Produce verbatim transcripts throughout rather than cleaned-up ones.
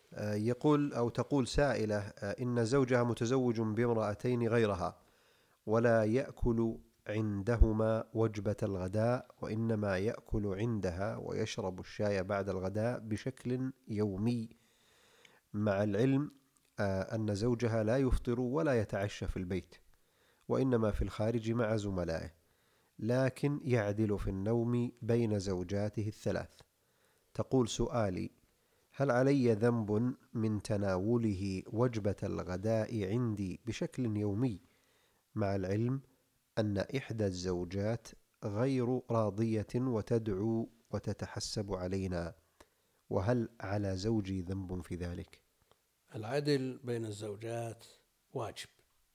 يقول أو تقول سائلة: إن زوجها متزوج بامرأتين غيرها، ولا يأكل عندهما وجبة الغداء، وإنما يأكل عندها ويشرب الشاي بعد الغداء بشكل يومي، مع العلم أن زوجها لا يفطر ولا يتعشى في البيت، وإنما في الخارج مع زملائه، لكن يعدل في النوم بين زوجاته الثلاث. تقول: سؤالي: هل علي ذنب من تناوله وجبة الغداء عندي بشكل يومي، مع العلم أن إحدى الزوجات غير راضية وتدعو وتتحسب علينا، وهل على زوجي ذنب في ذلك؟ العدل بين الزوجات واجب،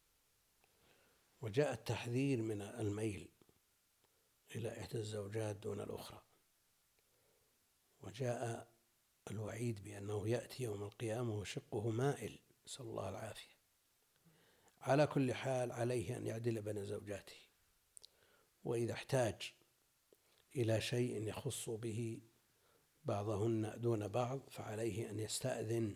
وجاء التحذير من الميل إلى إحدى الزوجات دون الأخرى، وجاء الوعيد بأنه يأتي يوم القيامة وشقه مائل، نسأل الله العافية. على كل حال عليه أن يعدل بين زوجاته، وإذا احتاج إلى شيء يخص به بعضهن دون بعض فعليه أن يستأذن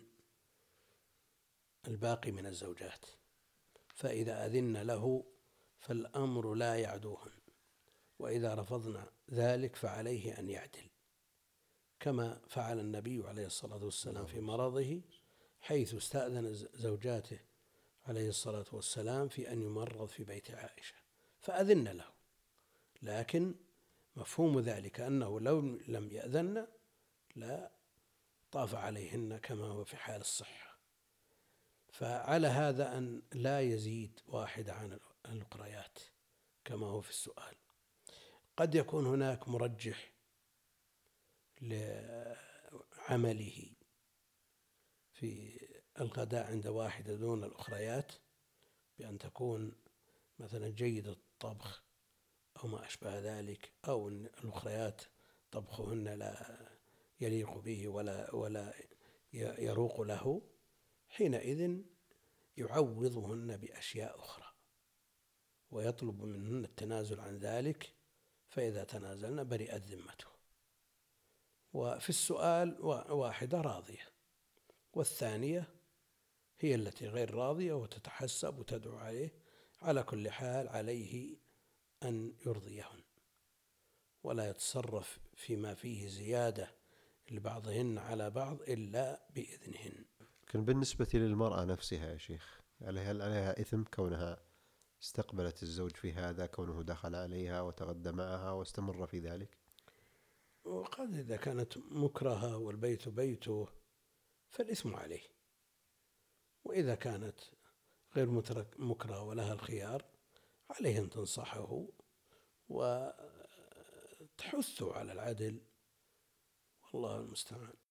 الباقي من الزوجات، فإذا أذن له فالأمر لا يعدوهن، وإذا رفضنا ذلك فعليه أن يعدل، كما فعل النبي عليه الصلاة والسلام في مرضه، حيث استأذن زوجاته عليه الصلاة والسلام في أن يمرض في بيت عائشة فأذن له، لكن مفهوم ذلك أنه لو لم يأذن لا طاف عليهن كما هو في حال الصحة. فعلى هذا أن لا يزيد واحد عن الأخريات كما هو في السؤال. قد يكون هناك مرجح لعمله في الغداء عند واحدة دون الأخريات، بأن تكون مثلا جيدة الطبخ أو ما أشبه ذلك، أو أن الأخريات طبخهن لا يليق به ولا ولا يروق له، حينئذ يعوضهن بأشياء أخرى ويطلب منهن التنازل عن ذلك، فإذا تنازلن برئت ذمته. وفي السؤال واحدة راضية، والثانية هي التي غير راضية وتتحسب وتدعو عليه. على كل حال عليه أن يرضيهن ولا يتصرف فيما فيه زيادة لبعضهن على بعض إلا بإذنهن. لكن بالنسبة للمرأة نفسها يا شيخ، هل عليها إثم كونها استقبلت الزوج في هذا، كونه دخل عليها وتغدى معها واستمر في ذلك؟ وقد إذا كانت مكرهة والبيت بيته فالإثم عليه، وإذا كانت غير مكرهة ولها الخيار عليه أن تنصحه وتحثه على العدل، والله المستعان.